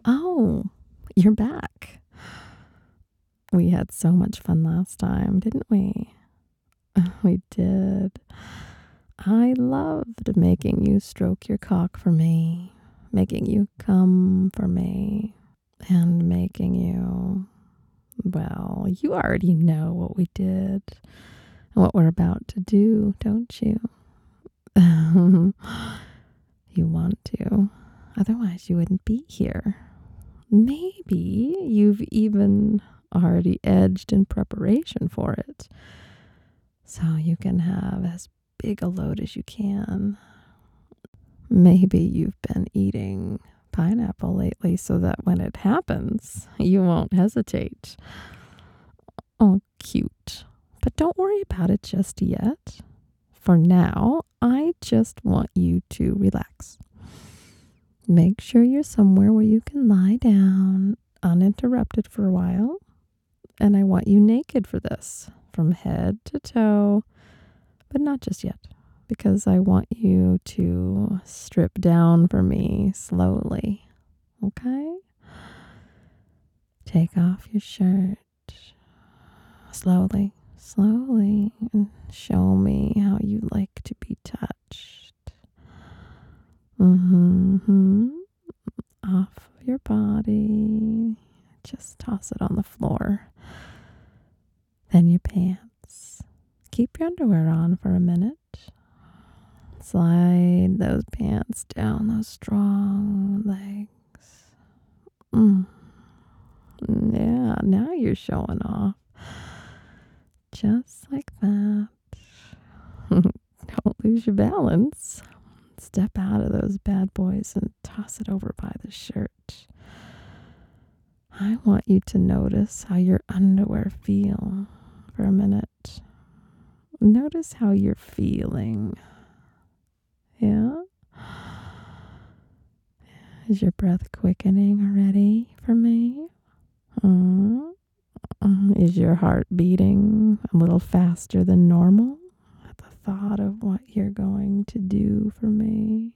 Oh, you're back. We had so much fun last time, didn't we? We did. I loved making you stroke your cock for me, making you come for me, and making you, well, you already know what we did and what we're about to do, don't you? You want to. Otherwise, you wouldn't be here. Maybe you've even already edged in preparation for it. So you can have as big a load as you can. Maybe you've been eating pineapple lately so that when it happens, you won't hesitate. Oh, cute. But don't worry about it just yet. For now, I just want you to relax. Make sure you're somewhere where you can lie down uninterrupted for a while. And I want you naked for this, from head to toe, but not just yet, because I want you to strip down for me slowly. Okay? Take off your shirt slowly, slowly, and show me how you like to be touched. Off of your body. Just toss it on the floor. Then your pants. Keep your underwear on for a minute. Slide those pants down those strong legs. Yeah, now you're showing off. Just like that. Don't lose your balance. Step out of those bad boys and toss it over by the shirt. I want you to notice how your underwear feel for a minute. Notice how you're feeling. Yeah? Is your breath quickening already for me? Is your heart beating a little faster than normal at the thought of what you're going to do for me?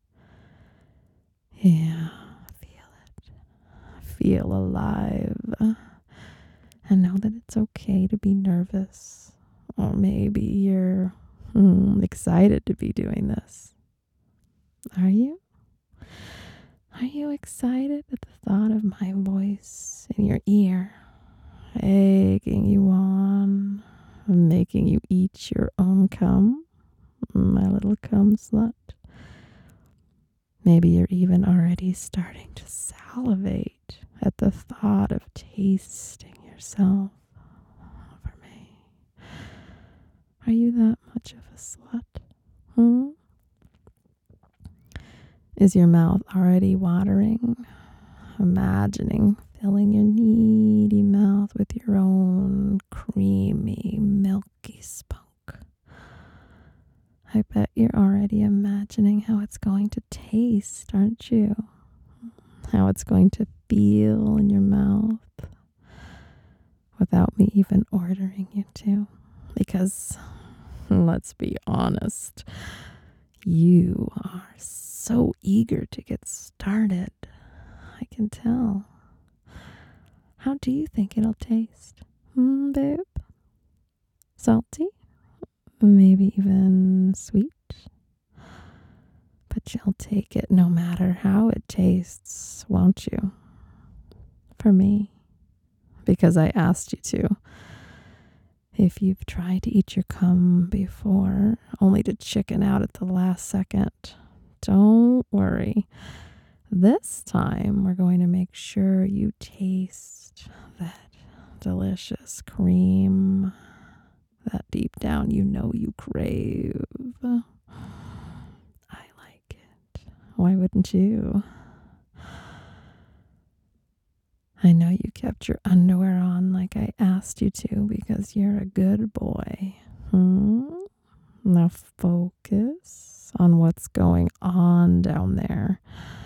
Yeah, feel it. Feel alive. And know that it's okay to be nervous. Or maybe you're excited to be doing this. Are you? Are you excited at the thought of my voice in your ear, egging you on, making you eat your own cum, my little cum slut? Maybe you're even already starting to salivate at the thought of tasting yourself for me. Are you that much of a slut? Is your mouth already watering? Imagining filling your needy mouth with your own creamy, milky spunk. I bet you're already imagining how it's going to taste, aren't you? How it's going to feel in your mouth without me even ordering you to. Because, let's be honest, you are so eager to get started. I can tell. How do you think it'll taste? Babe? Salty? Maybe even sweet? But you'll take it no matter how it tastes, won't you? For me. Because I asked you to. If you've tried to eat your cum before, only to chicken out at the last second, don't worry. This time, we're going to make sure you taste that delicious cream that deep down you know you crave. I like it. Why wouldn't you? I know you kept your underwear on like I asked you to because you're a good boy. Now focus on what's going on down there.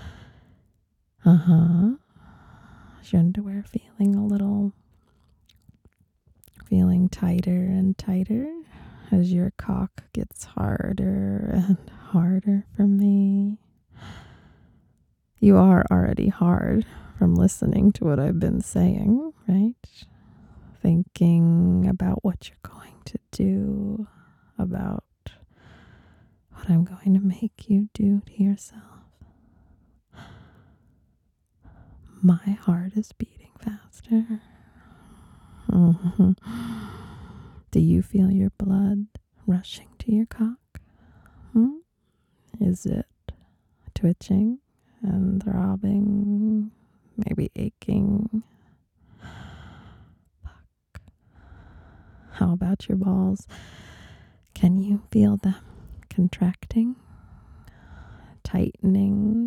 Is your underwear feeling tighter and tighter as your cock gets harder and harder for me? You are already hard from listening to what I've been saying, right? Thinking about what you're going to do, about what I'm going to make you do to yourself. My heart is beating faster. Do you feel your blood rushing to your cock? Is it twitching and throbbing, maybe aching? Fuck. How about your balls? Can you feel them contracting, tightening?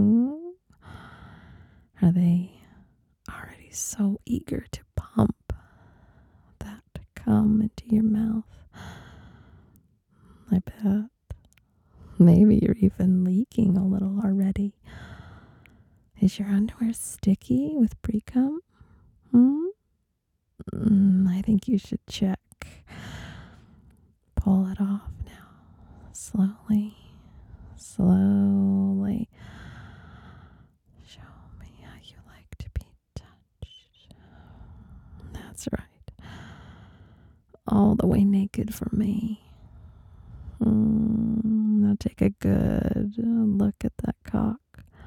Are they already so eager to pump that cum into your mouth? I bet. Maybe you're even leaking a little already. Is your underwear sticky with pre-cum? I think you should check. Pull it off now. Slowly. Slowly. Show me how you like to be touched. That's right. All the way naked for me. Now take a good look at that cock.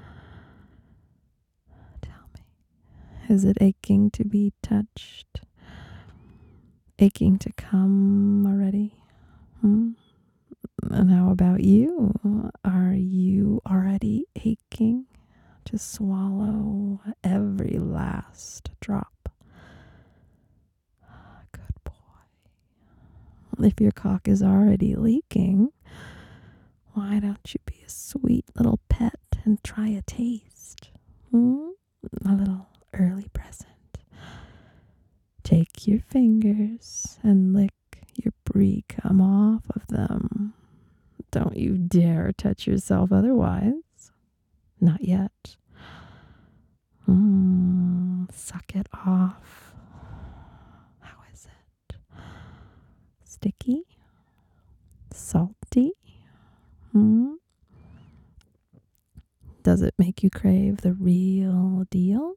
Tell me, is it aching to be touched? Aching to come already? And how about you? Are you already aching to swallow every last drop? Good boy. If your cock is already leaking, why don't you be a sweet little pet and try a taste? A little early present. Take your fingers and lick your brie cum off of them. Don't you dare touch yourself otherwise. Not yet. Suck it off. How is it? Sticky? Salty? Does it make you crave the real deal?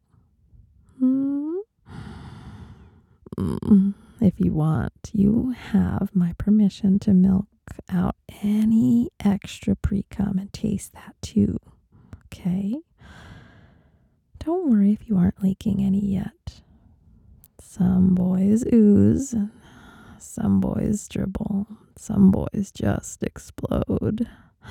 If you want, you have my permission to milk out any extra pre-cum and taste that too. Okay? Don't worry if you aren't leaking any yet. Some boys ooze, and some boys dribble, some boys just explode.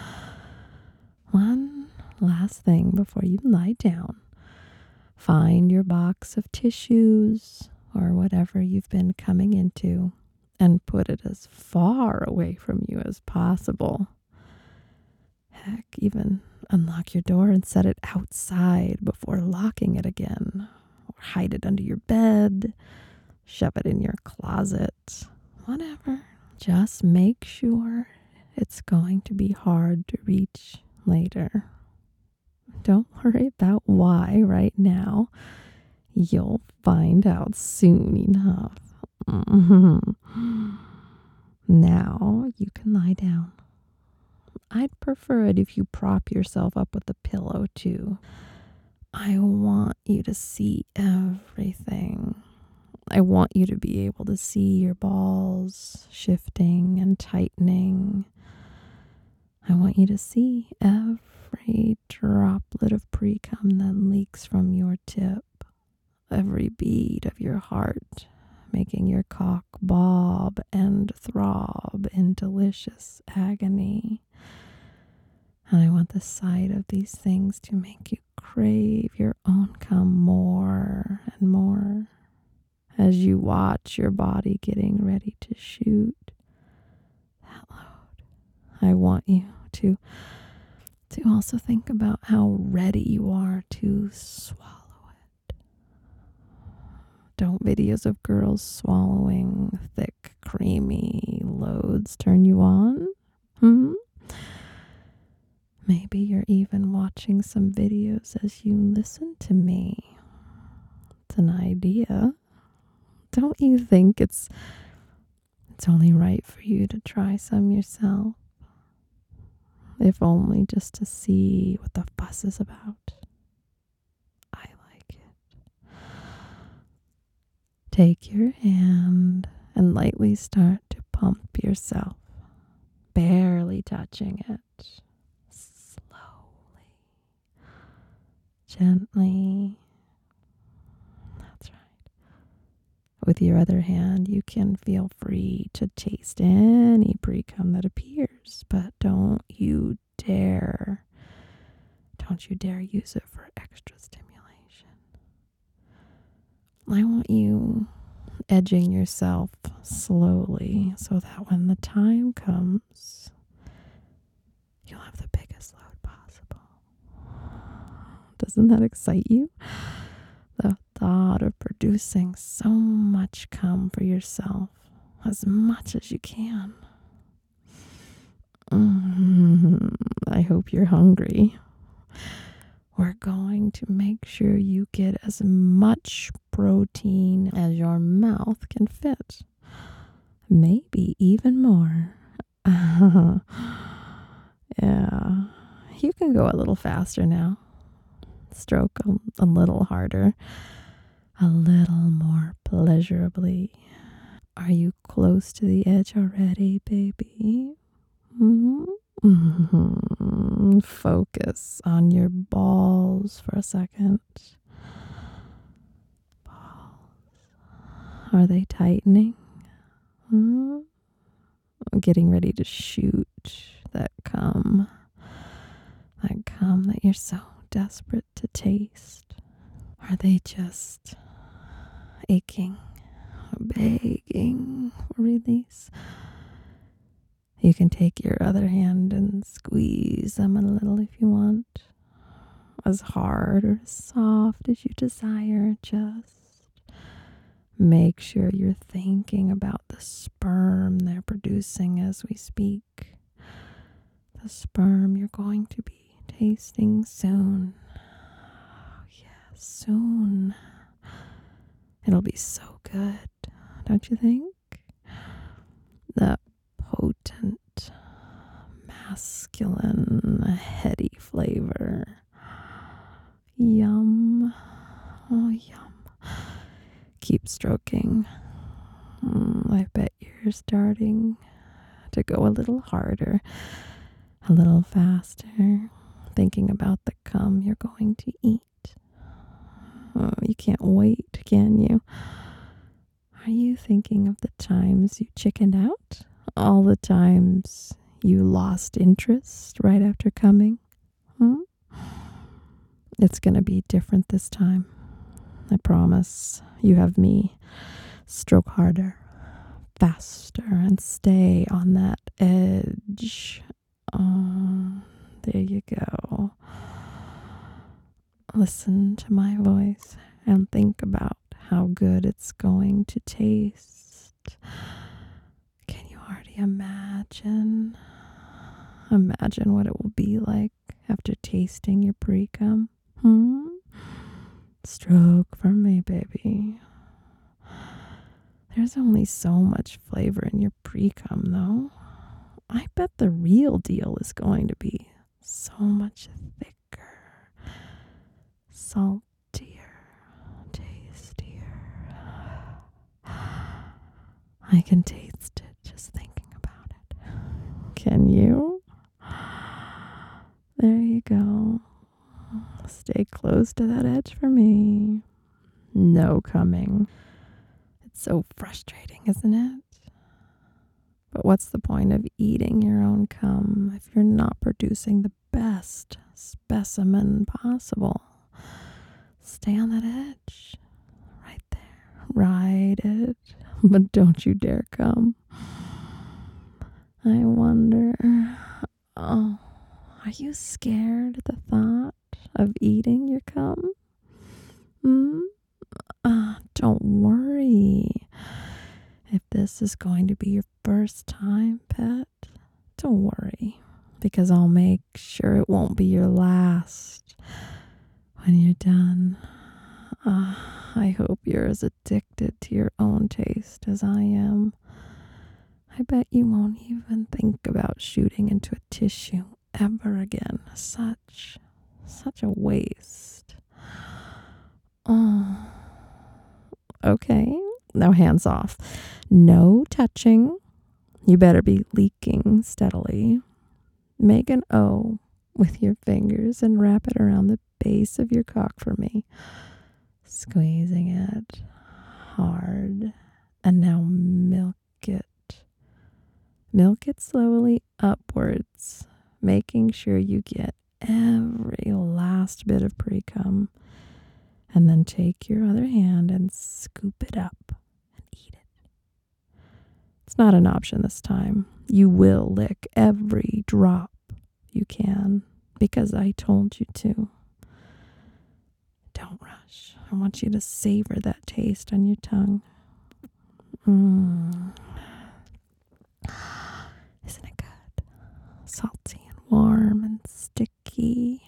One last thing before you lie down. Find your box of tissues or whatever you've been coming into and put it as far away from you as possible. Heck, even unlock your door and set it outside before locking it again. Or hide it under your bed, shove it in your closet, whatever. Just make sure it's going to be hard to reach later. Don't worry about why right now. You'll find out soon enough. Now you can lie down. I'd prefer it if you prop yourself up with a pillow too. I want you to see everything. I want you to be able to see your balls shifting and tightening. I want you to see every droplet of pre-cum that leaks from your tip. Every beat of your heart, making your cock bob and throb in delicious agony. And I want the sight of these things to make you crave your own cum more and more as you watch your body getting ready to shoot that load. I want you to also think about how ready you are to swallow. Don't videos of girls swallowing thick, creamy loads turn you on? Maybe you're even watching some videos as you listen to me. It's an idea. Don't you think it's only right for you to try some yourself? If only just to see what the fuss is about. Take your hand and lightly start to pump yourself, barely touching it. Slowly, gently. That's right. With your other hand, you can feel free to taste any pre-cum that appears, but don't you dare use it for extra stimulation. I want you edging yourself slowly so that when the time comes, you'll have the biggest load possible. Doesn't that excite you? The thought of producing so much cum for yourself, as much as you can. I hope you're hungry. We're going to make sure you get as much protein as your mouth can fit. Maybe even more. Yeah. You can go a little faster now. Stroke a little harder. A little more pleasurably. Are you close to the edge already, baby? Focus on your balls for a second. Balls. Are they tightening? Getting ready to shoot that cum. That cum that you're so desperate to taste. Are they just aching, begging for release? You can take your other hand and squeeze them a little if you want. As hard or as soft as you desire. Just make sure you're thinking about the sperm they're producing as we speak. The sperm you're going to be tasting soon. Oh, yeah, soon. It'll be so good, don't you think? The potent, masculine, heady flavor. Yum. Oh, yum. Keep stroking. I bet you're starting to go a little harder, a little faster, thinking about the cum you're going to eat. Oh, you can't wait, can you? Are you thinking of the times you chickened out? All the times you lost interest right after coming? It's going to be different this time. I promise. You have me. Stroke harder, faster, and stay on that edge. There you go. Listen to my voice and think about how good it's going to taste. Can you already imagine? Imagine what it will be like after tasting your pre-cum. Stroke for me, baby. There's only so much flavor in your pre-cum, though. I bet the real deal is going to be so much thicker, saltier, tastier. I can taste it just thinking about it. Can you? There you go. Stay close to that edge for me. No coming. It's so frustrating, isn't it? But what's the point of eating your own cum if you're not producing the best specimen possible? Stay on that edge. Right there. Ride it. But don't you dare come. I wonder. Oh, are you scared at the thought of eating your cum? Don't worry. If this is going to be your first time, pet, don't worry, because I'll make sure it won't be your last when you're done. I hope you're as addicted to your own taste as I am. I bet you won't even think about shooting into a tissue ever again. Such a waste. Oh, okay. Now hands off. No touching. You better be leaking steadily. Make an O with your fingers and wrap it around the base of your cock for me. Squeezing it hard. And now milk it. Milk it slowly upwards, making sure you get every last bit of pre-cum. And then take your other hand and scoop it up and eat it. It's not an option this time. You will lick every drop you can because I told you to. Don't rush. I want you to savor that taste on your tongue. Isn't it good? Salty and warm and sticky.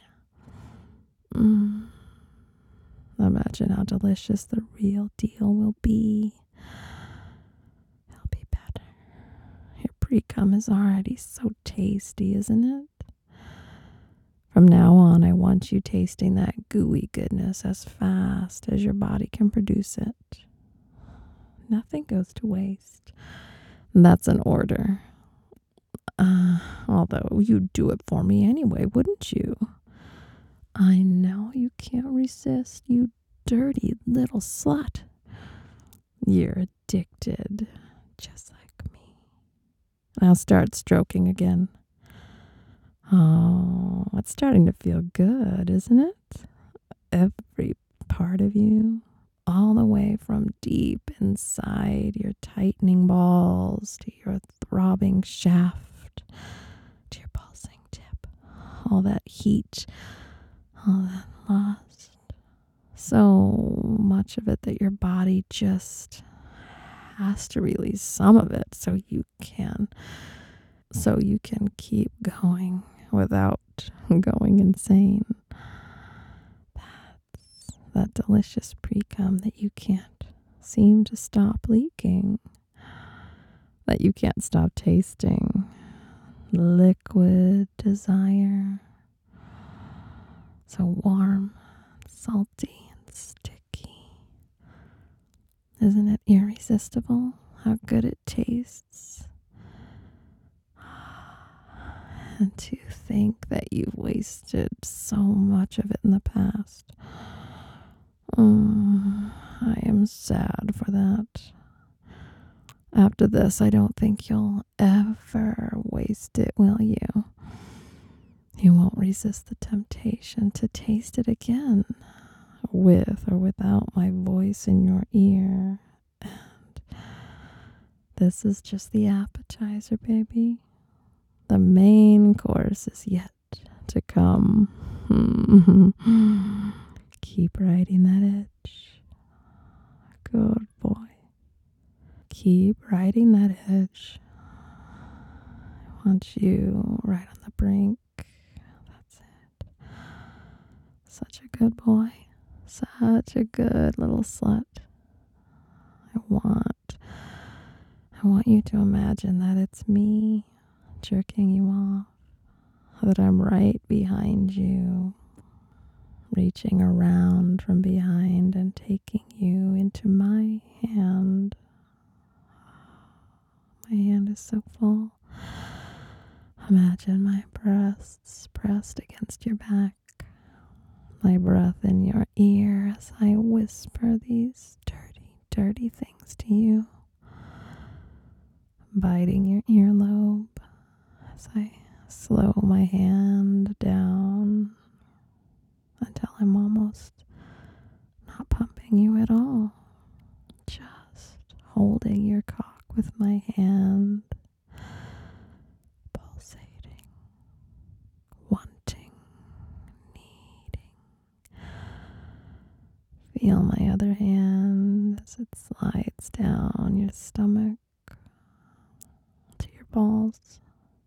Imagine how delicious the real deal will be. It'll be better. Your pre-cum is already so tasty, isn't it? From now on, I want you tasting that gooey goodness as fast as your body can produce it. Nothing goes to waste. That's an order. Although you'd do it for me anyway, wouldn't you? I know you can't resist, you dirty little slut. You're addicted, just like me. I'll start stroking again. Oh, it's starting to feel good, isn't it? Every part of you, all the way from deep inside your tightening balls to your throbbing shaft to your pulsing tip. All that heat, all that lust. So much of it that your body just has to release some of it so you can keep going without going insane. That's that delicious pre-cum that you can't seem to stop leaking, that you can't stop tasting. Liquid desire, so warm, salty, and sticky. Isn't it irresistible how good it tastes? And to think that you've wasted so much of it in the past. I am sad for that. After this, I don't think you'll ever waste it, will you? You won't resist the temptation to taste it again, with or without my voice in your ear. And this is just the appetizer, baby. The main course is yet to come. Keep riding that edge. Good boy. Keep riding that edge. I want you right on the brink. That's it. Such a good boy. Such a good little slut. I want you to imagine that it's me jerking you off, that I'm right behind you, reaching around from behind and taking you into my hand. My hand is so full. Imagine my breasts pressed against your back, my breath in your ear as I whisper these dirty, dirty things to you, biting your earlobe as I slow my hand down until I'm almost not pumping you at all, just holding your cock with my hand, pulsating, wanting, needing. Feel my other hand as it slides down your stomach to your balls.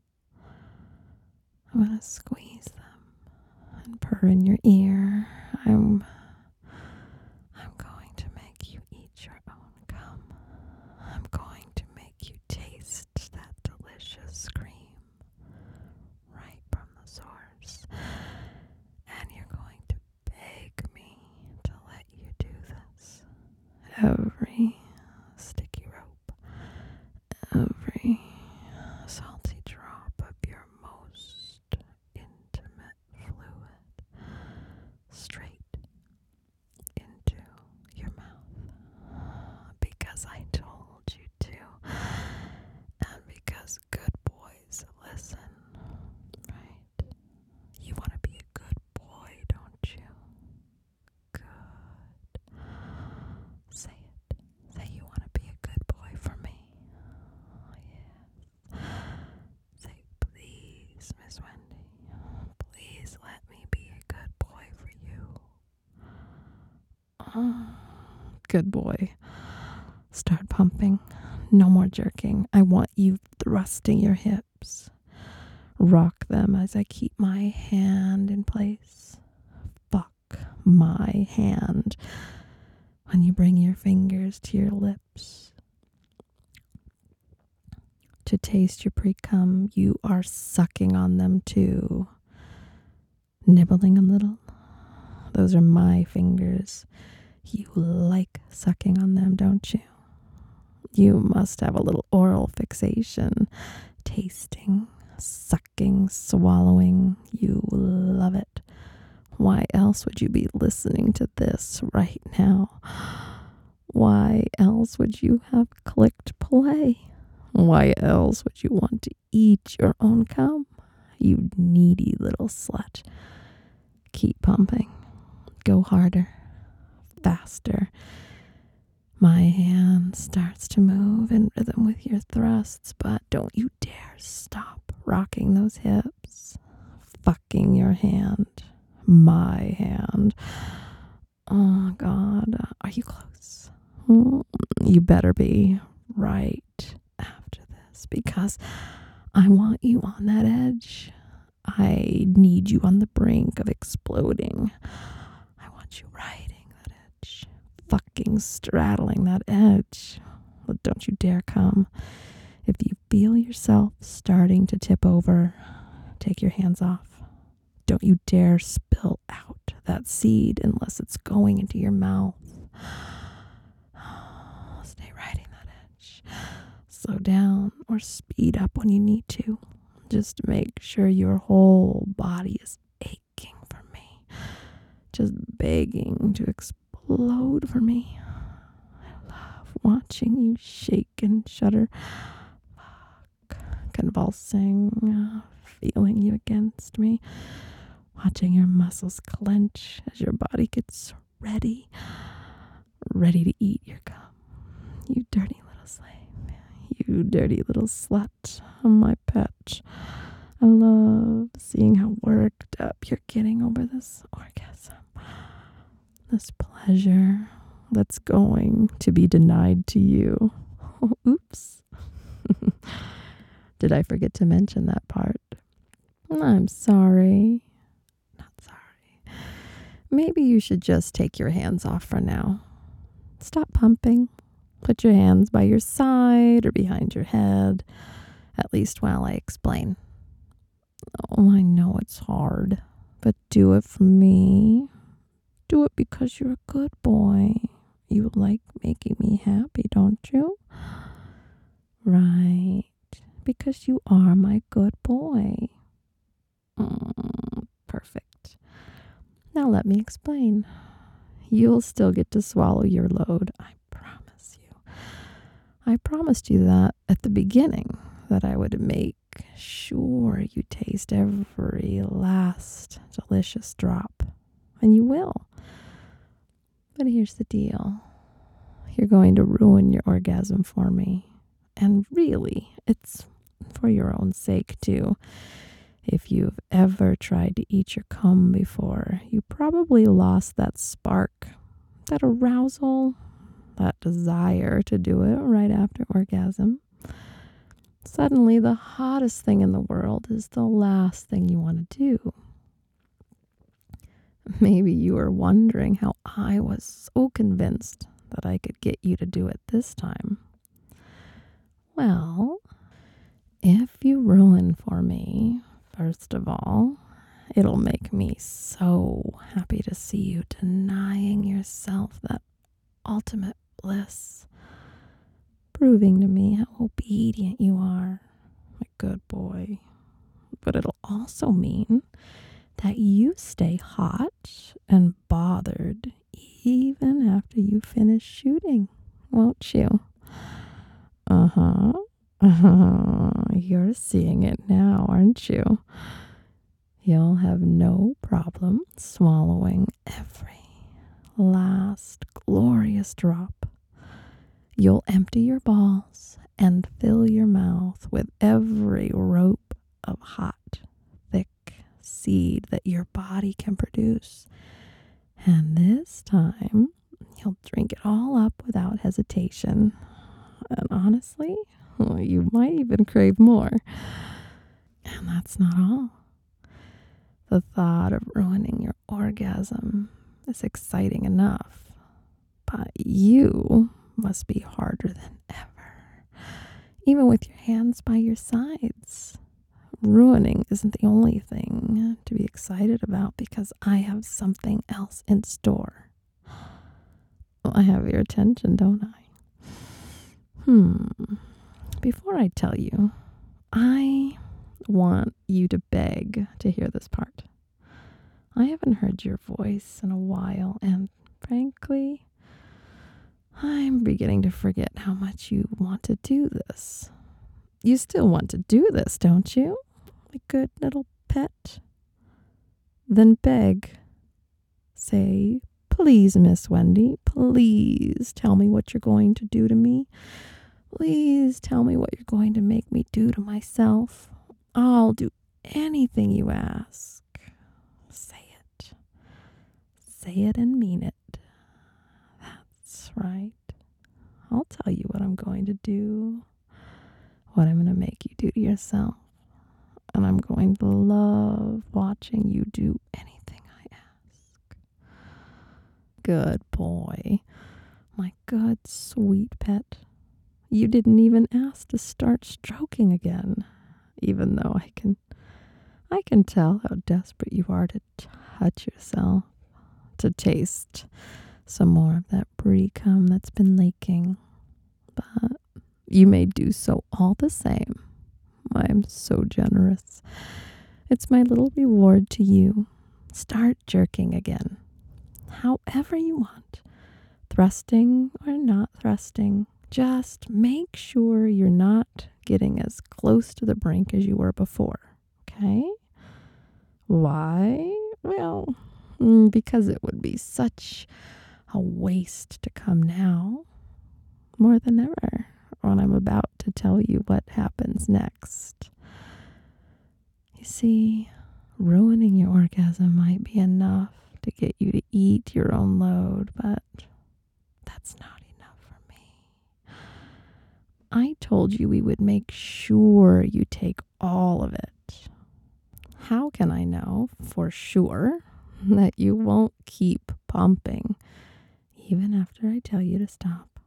I'm gonna squeeze them and purr in your ear. I'm going to make you eat your own cum. I'm going to make you taste that delicious cream right from the source. And you're going to beg me to let you do this every Good boy. Start pumping. No more jerking. I want you thrusting your hips. Rock them as I keep my hand in place. Fuck my hand. When you bring your fingers to your lips to taste your pre-cum, you are sucking on them too. Nibbling a little. Those are my fingers. You like sucking on them, don't you? You must have a little oral fixation. Tasting, sucking, swallowing. You love it. Why else would you be listening to this right now? Why else would you have clicked play? Why else would you want to eat your own cum? You needy little slut. Keep pumping. Go harder. Faster. My hand starts to move in rhythm with your thrusts, but don't you dare stop rocking those hips. Fucking your hand. My hand. Oh, God. Are you close? You better be right after this, because I want you on that edge. I need you on the brink of exploding. I want you riding that edge. Fucking straddling that edge. Well, don't you dare come. If you feel yourself starting to tip over, take your hands off. Don't you dare spill out that seed unless it's going into your mouth. Stay riding that edge. Slow down or speed up when you need to. Just make sure your whole body is aching for me. Just begging to explode for me. I love watching you shake and shudder. Convulsing, feeling you against me. Watching your muscles clench as your body gets ready to eat your cum. You dirty little slave. You dirty little slut. My pet. I love seeing how worked up you're getting over this orgasm. This pleasure that's going to be denied to you. Oh, oops. Did I forget to mention that part? I'm sorry. Not sorry. Maybe you should just take your hands off for now. Stop pumping. Put your hands by your side or behind your head, at least while I explain. Oh, I know it's hard, but do it for me. Do it because you're a good boy. You like making me happy, don't you? Right, because you are my good boy. Perfect. Now let me explain. You'll still get to swallow your load, I promise you. I promised you that at the beginning, that I would make sure you taste every last delicious drop. And you will. But here's the deal. You're going to ruin your orgasm for me. And really, it's for your own sake too. If you've ever tried to eat your cum before, you probably lost that spark, that arousal, that desire to do it right after orgasm. Suddenly, the hottest thing in the world is the last thing you want to do. Maybe you are wondering how I was so convinced that I could get you to do it this time. Well, if you ruin for me, first of all, it'll make me so happy to see you denying yourself that ultimate bliss, proving to me how obedient you are, my good boy. But it'll also mean that you stay hot and bothered even after you finish shooting, won't you? You're seeing it now, aren't you? You'll have no problem swallowing every last glorious drop. You'll empty your balls and fill your mouth with every rope of hot, thick seed that your body can produce. And this time, You'll drink it all up without hesitation. And honestly, well, you might even crave more. And that's not all. The thought of ruining your orgasm is exciting enough, but you must be harder than ever. Even with your hands by your sides. Ruining isn't the only thing to be excited about because I have something else in store. Well, I have your attention, don't I? Before I tell you, I want you to beg to hear this part. I haven't heard your voice in a while, and frankly, I'm beginning to forget how much you want to do this. You still want to do this, don't you? My good little pet. Then beg. Say, please, Miss Wendy, please tell me what you're going to do to me. Please tell me what you're going to make me do to myself. I'll do anything you ask. Say it. Say it and mean it. That's right. I'll tell you what I'm going to do. What I'm going to make you do to yourself. And I'm going to love watching you do anything I ask. Good boy. My good, sweet pet. You didn't even ask to start stroking again, even though I can tell how desperate you are to touch yourself, to taste some more of that brie cum that's been leaking. But you may do so all the same. I am so generous. It's my little reward to you. Start jerking again, however you want, thrusting or not thrusting. Just make sure you're not getting as close to the brink as you were before, okay? Why? Well, because it would be such a waste to come now, more than ever, when I'm about to tell you what happens next. You see, ruining your orgasm might be enough to get you to eat your own load, but that's not enough for me. I told you we would make sure you take all of it. How can I know for sure that you won't keep pumping even after I tell you to stop?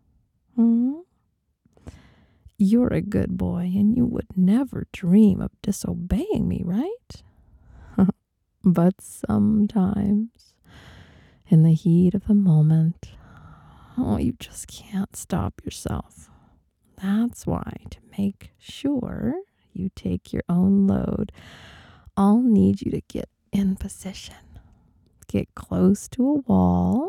You're a good boy and you would never dream of disobeying me, right? But sometimes, in the heat of the moment, you just can't stop yourself. That's why, to make sure you take your own load, I'll need you to get in position. Get close to a wall.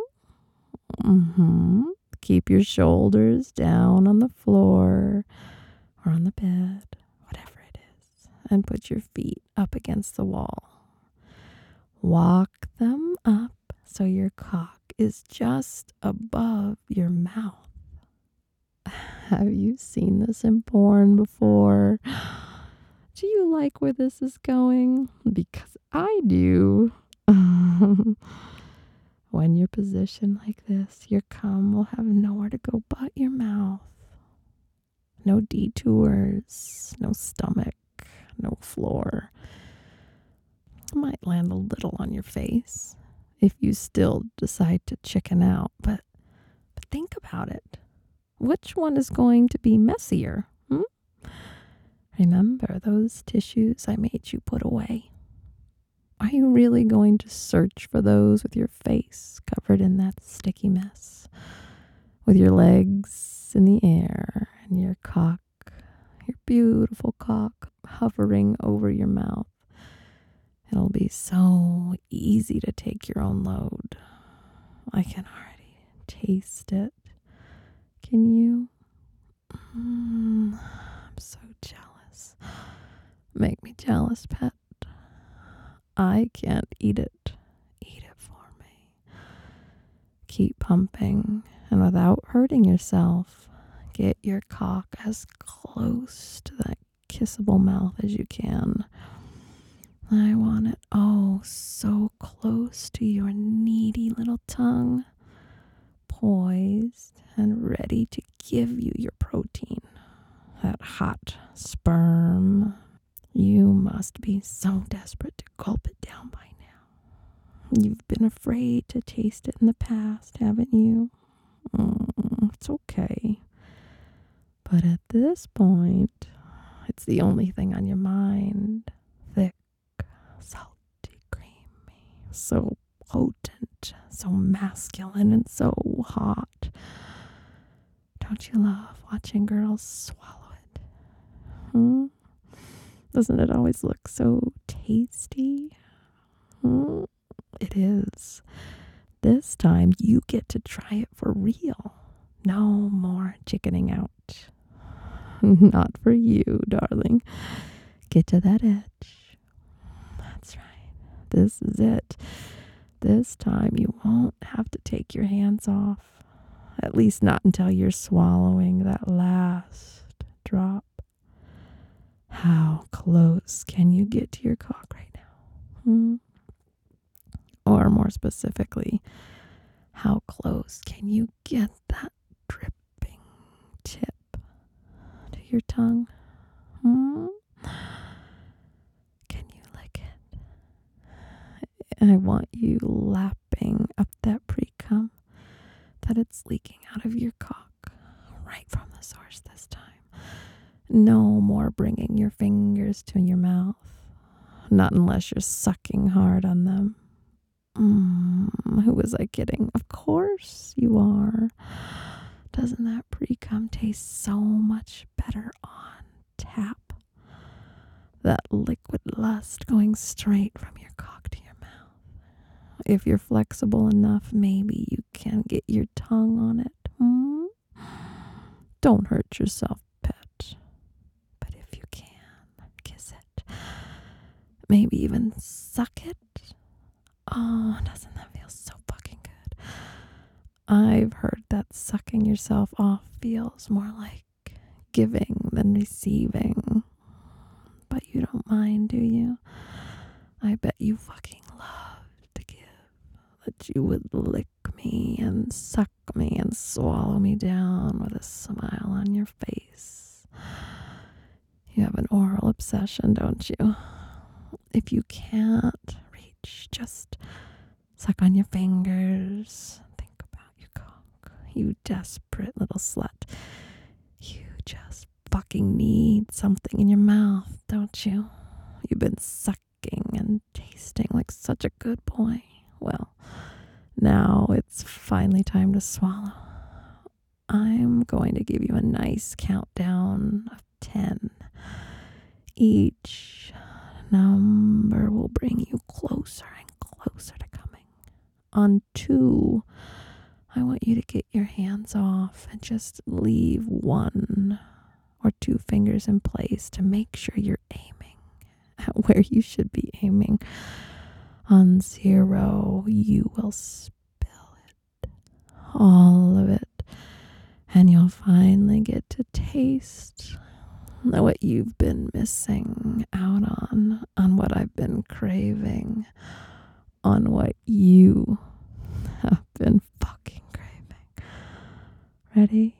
Keep your shoulders down on the floor or on the bed, whatever it is, and put your feet up against the wall. Walk them up so your cock is just above your mouth. Have you seen this in porn before? Do you like where this is going? Because I do. When you're positioned like this, your cum will have nowhere to go but your mouth. No detours, no stomach, no floor. It might land a little on your face if you still decide to chicken out, but think about it. Which one is going to be messier? Remember those tissues I made you put away? Are you really going to search for those with your face covered in that sticky mess? With your legs in the air and your cock, your beautiful cock, hovering over your mouth. It'll be so easy to take your own load. I can already taste it. Can you? I'm so jealous. Make me jealous, pet. I can't eat it. Eat it for me. Keep pumping, and without hurting yourself, get your cock as close to that kissable mouth as you can. I want it so close to your needy little tongue. poised and ready to give you your protein. That hot sperm. You must be so desperate to gulp it down by now. You've been afraid to taste it in the past, haven't you? It's okay. But at this point, it's the only thing on your mind. Thick, salty, creamy, so potent, so masculine, and so hot. Don't you love watching girls swallow it? Doesn't it always look so tasty? It is. This time you get to try it for real. No more chickening out. Not for you, darling. Get to that edge. That's right. This is it. This time you won't have to take your hands off. At least not until you're swallowing that last drop. How close can you get to your cock right now? Or more specifically, how close can you get that dripping tip to your tongue? Can you lick it? I want you lapping up that pre-cum, that it's leaking out of your cock, right from the source this time. No more bringing your fingers to your mouth, not unless you're sucking hard on them. Who was I kidding? Of course you are. Doesn't that pre-cum taste so much better on tap? That liquid lust going straight from your cock to your mouth. If you're flexible enough, maybe you can get your tongue on it. Don't hurt yourself, pet. But if you can, kiss it. Maybe even suck it. Oh, doesn't that feel so fucking good? I've heard that sucking yourself off feels more like giving than receiving. But you don't mind, do you? I bet you fucking love to give. That you would lick me and suck me and swallow me down with a smile on your face. You have an oral obsession, don't you? If you can't reach, just suck on your fingers. Think about your cock. You desperate little slut. You just fucking need something in your mouth, don't you? You've been sucking and tasting like such a good boy. Well, now it's finally time to swallow. I'm going to give you a nice countdown of 10. Each number will bring you closer and closer to coming. On 2, I want you to get your hands off and just leave 1 or 2 fingers in place to make sure you're aiming at where you should be aiming. On 0, you will spill it, all of it, and you'll finally get to taste what you've been missing out on what I've been craving, on what you have been fucking craving. Ready?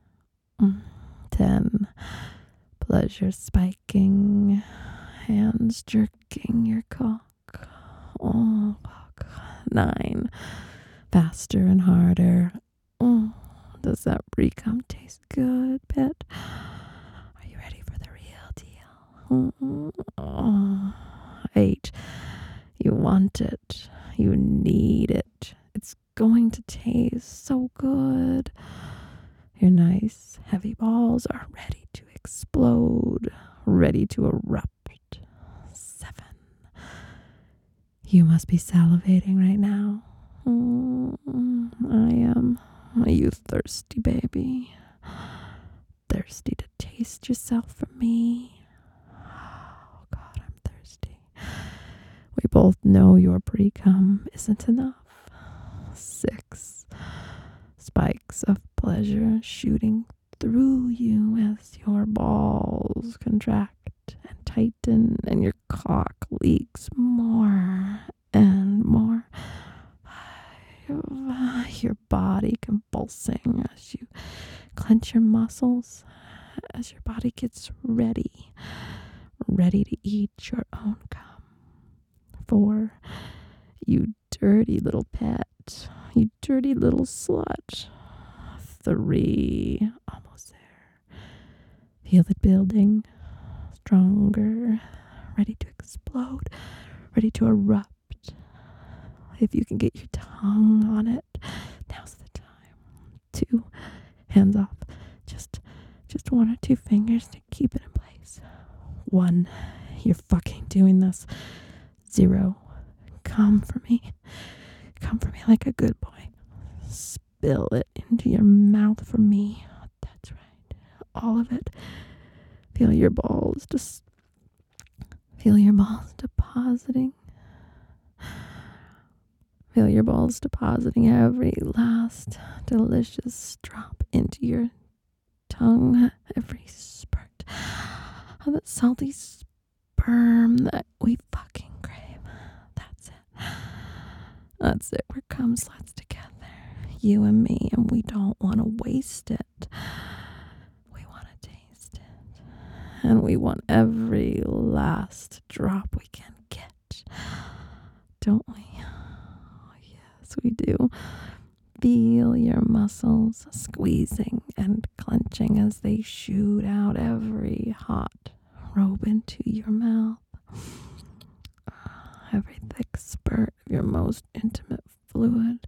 10. Pleasure spiking, hands jerking your cock. Oh, fuck. 9. Faster and harder. Does that pre-cum taste good, pet? Are you ready for the real deal? 8. You want it. You need it. It's going to taste so good. Your nice, heavy balls are ready to explode, ready to erupt. 7. You must be salivating right now. I am. Are you thirsty, baby? Thirsty to taste yourself from me? Oh, God, I'm thirsty. We both know your pre-cum isn't enough. 6. Spikes of pleasure shooting through you as your balls contract and tighten and your cock leaks more and more. 5. your body convulsing as you clench your muscles, as your body gets ready to eat your own cum. 4, you dirty little pet, you dirty little slut. 3, almost there. Feel it building, stronger, ready to explode, ready to erupt. If you can get your tongue on it, now's the time. 2, hands off. Just 1 or 2 fingers to keep it in place. 1, you're fucking doing this. 0, come for me. Come for me like a good boy. Spill it into your mouth for me. That's right. All of it. Feel your balls depositing. Feel your balls depositing every last delicious drop into your tongue. Every spurt of that salty sperm that we fucking crave. That's it. We're cum sluts together. You and me, and we don't want to waste it. We want to taste it. And we want every last drop we can get. Don't we? Oh, yes, we do. Feel your muscles squeezing and clenching as they shoot out every hot robe into your mouth. Every thick spurt of your most intimate fluid.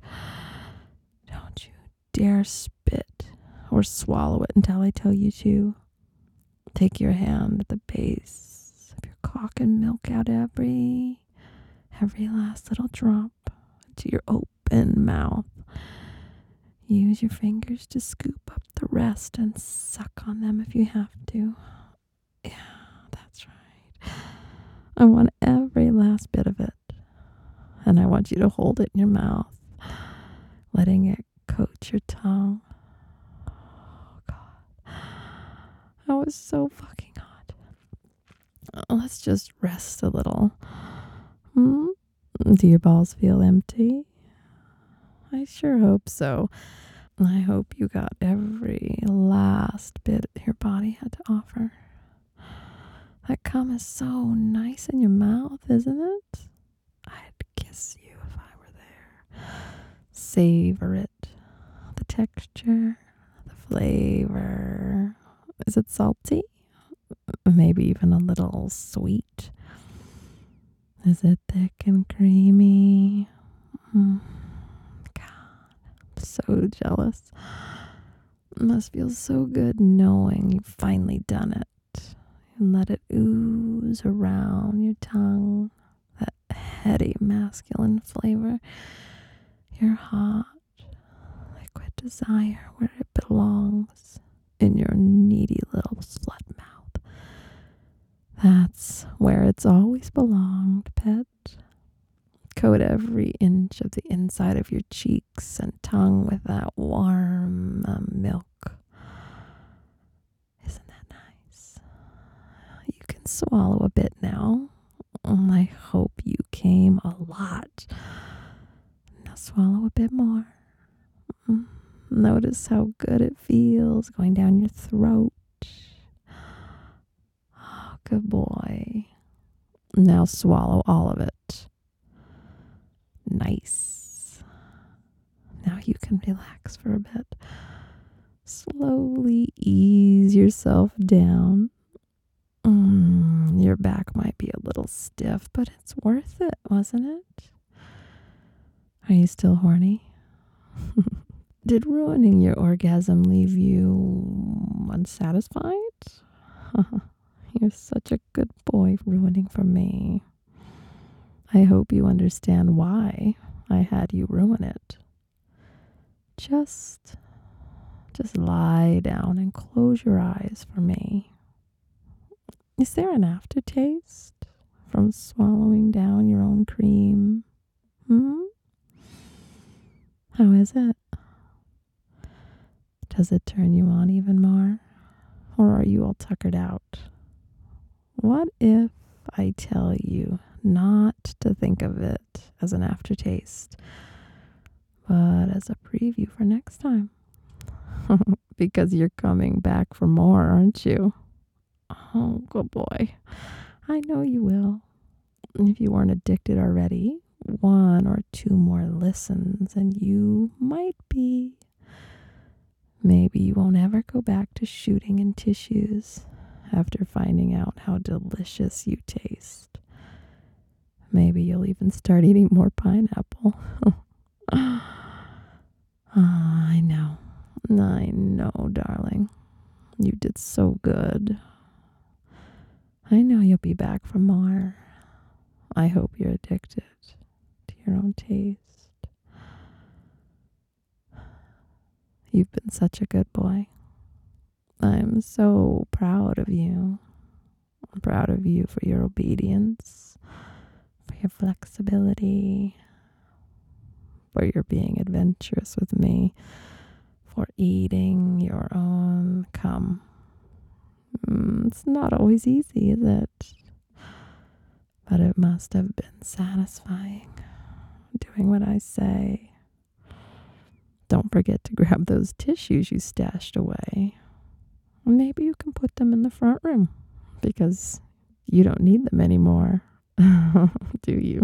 Don't you dare spit or swallow it until I tell you to. Take your hand at the base of your cock and milk out every last little drop into your open mouth. Use your fingers to scoop up the rest and suck on them if you have to. Yeah, that's right. I want every last bit of it. And I want you to hold it in your mouth, letting it coat your tongue. Oh, God. That was so fucking hot. Let's just rest a little. Do your balls feel empty? I sure hope so. I hope you got every last bit your body had to offer. That cum is so nice in your mouth, isn't it? I'd kiss you if I were there. Savor it. The texture, the flavor. Is it salty? Maybe even a little sweet. Is it thick and creamy? God, I'm so jealous. It must feel so good knowing you've finally done it. And let it ooze around your tongue. That heady masculine flavor. Your hot, liquid desire where it belongs. In your needy little slut mouth. That's where it's always belonged, pet. Coat every inch of the inside of your cheeks and tongue with that warm milk. Isn't that nice? You can swallow a bit now. I hope you came a lot. Now swallow a bit more. Notice how good it feels going down your throat. Oh, good boy. Now swallow all of it. Nice. Now you can relax for a bit. Slowly ease yourself down. Your back might be a little stiff, but it's worth it, wasn't it? Are you still horny? Did ruining your orgasm leave you unsatisfied? You're such a good boy ruining for me. I hope you understand why I had you ruin it. Just lie down and close your eyes for me. Is there an aftertaste from swallowing down your own cream? How is it? Does it turn you on even more? Or are you all tuckered out? What if I tell you not to think of it as an aftertaste, but as a preview for next time. Because you're coming back for more, aren't you? Oh, good boy. I know you will. If you weren't addicted already, one or two more listens and you might be. Maybe you won't ever go back to shooting in tissues after finding out how delicious you taste. Maybe you'll even start eating more pineapple. I know. I know, darling. You did so good. I know you'll be back for more. I hope you're addicted to your own taste. You've been such a good boy. I'm so proud of you. I'm proud of you for your obedience, for your flexibility, for your being adventurous with me, for eating your own cum. It's not always easy, is it? But it must have been satisfying doing what I say. Don't forget to grab those tissues you stashed away. Maybe you can put them in the front room because you don't need them anymore, do you?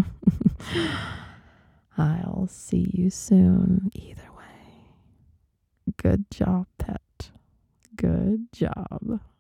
I'll see you soon either way. Good job, pet. Good job.